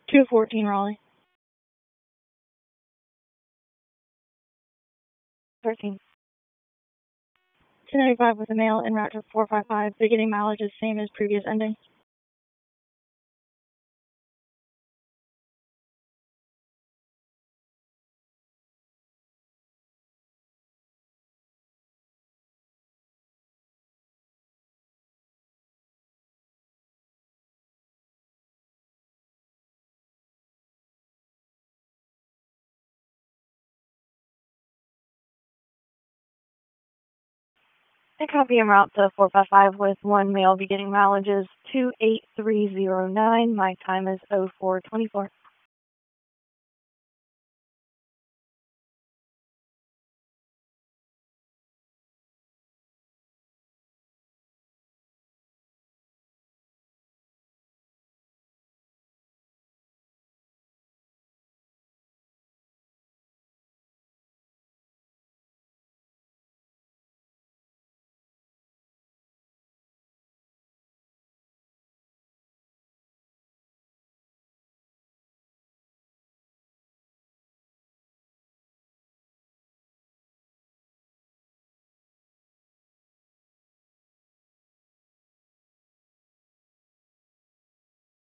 214 Raleigh. 13. 295 with a male en route to 455, beginning mileage is same as previous ending. And copy en route to 455 with one male, beginning mileage is 28309. My time is 0424.